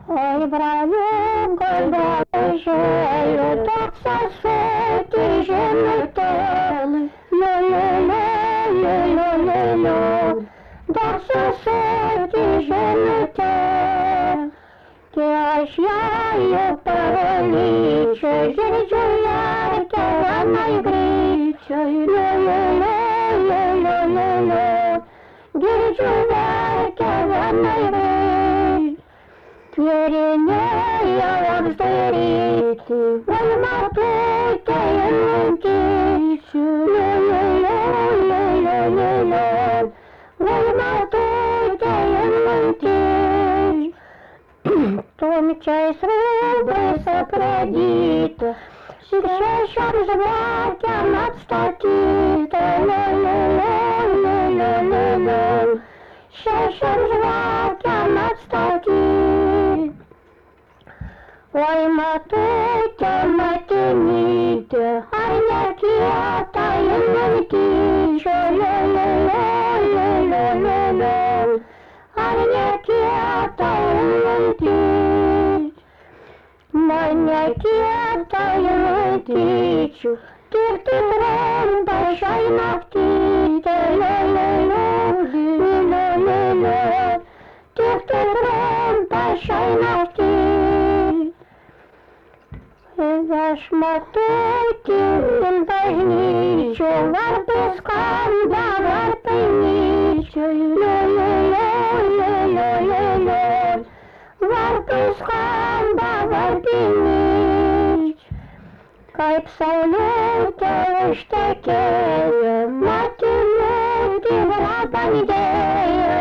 Ой, бравюка, бравюшею, так сосуд жените, лю-лю-лю, так сосуд жените. Кешляю параличу, жильчуя, кевана и гричу, лю-лю-лю, гричуя, кевана и гричу. Киринея обстерите, вольматуйте янкичу, лю-лю-лю, вольматуйте янкичу. Томчай срубы сокрадите, шишам жвакям отстатите, лю-лю-лю, шишам жвакям отстатите. Ой, матуйте, матините, ай, не киатаю, лю-лю-лю, ай, не киатаю, Маньякетаю птичу, тыр-тыр-ром, большой на птице, лю-лю-лю, тыр-тыр-ром, большой на птице. Зашматуйте дождичу, варпускам да варпыничу, лю-лю-лю, варпускам да варпыничу. Kaip saulutė užtekėjo, matinėti vrabandėjo,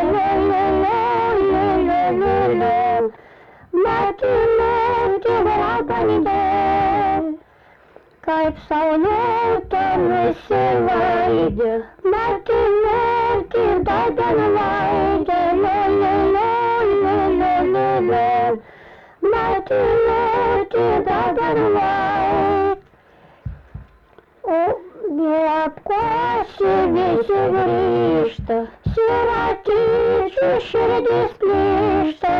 matinėti vrabandėjo. Kaip saulutė nusilaidė, matinėti daganlaidė, matinėti daganlaidė. O neapkosi visi grįžta, siratyčių širdis plyšta,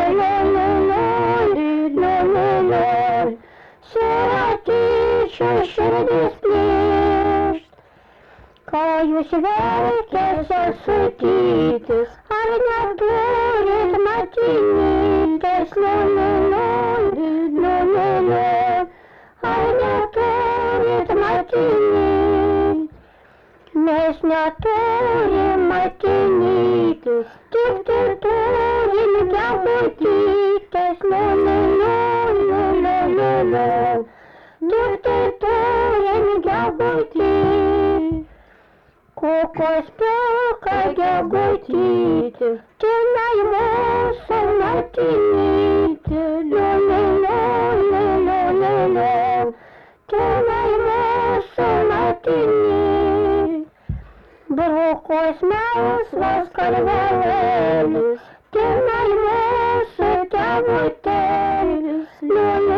siratyčių širdis plyšta. Ką jūs veikia sesutytis, ar neturit matinytės, ar neturit matinytės. Mes neturim matinytis, tik turim gebutytės, tik turim gebutytės. Kokos pilka gebutytė, tinai mūsų matinytė, tinai mūsų matinytė. Brukos melsvas karvelėlis, tinai mūsų tėvutėlis,